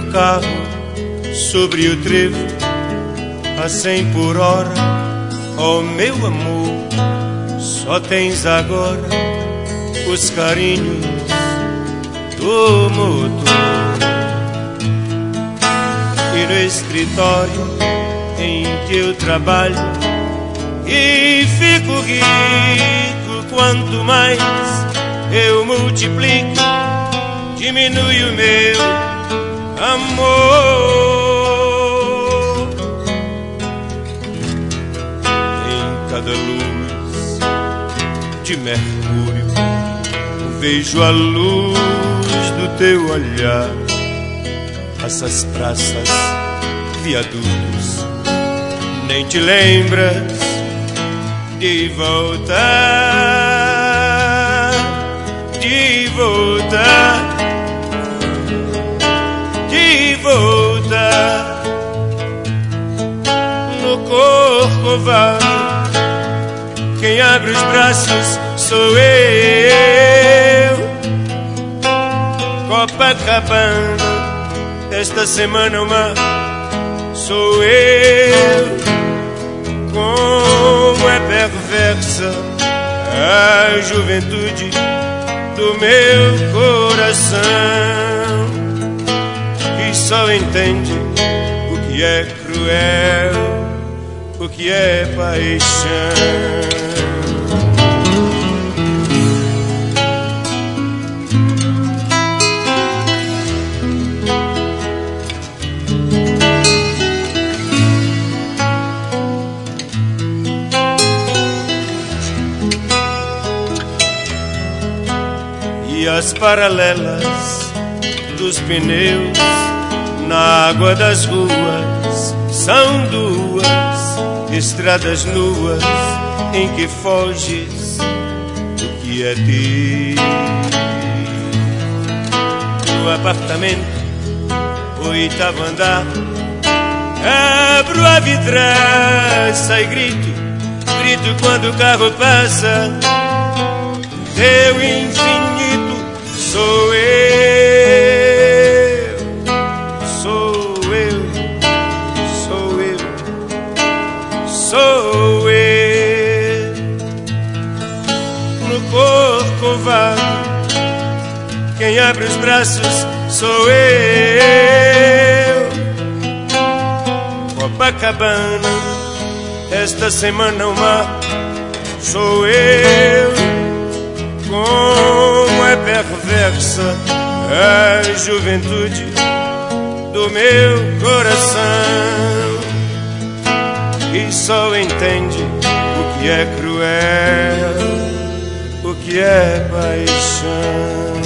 carro sobre o trevo a 100 por hora. Oh meu amor, só tens agora os carinhos do motor. E no escritório em que eu trabalho e fico rico, quanto mais eu multiplico, diminui o meu amor. Em cada luz de Mercúrio vejo a luz do teu olhar. Essas praças, viadutos, nem te lembras de voltar, de voltar, de voltar. No Corcovado, quem abre os braços sou eu. Copacabana, esta semana uma sou eu. Como é perversa a juventude do meu coração, que só entende o que é cruel, o que é paixão. E as paralelas dos pneus na água das ruas são duas estradas nuas em que foges do que é teu. No apartamento, 8º andar, abro a vidraça e grito, grito quando o carro passa. Teu infinito sou eu, sou eu, sou eu, sou eu. No Corcovado, quem abre os braços sou eu. Copacabana, esta semana uma sou eu. Como é perversa a juventude do meu coração, que só entende o que é cruel, o que é paixão.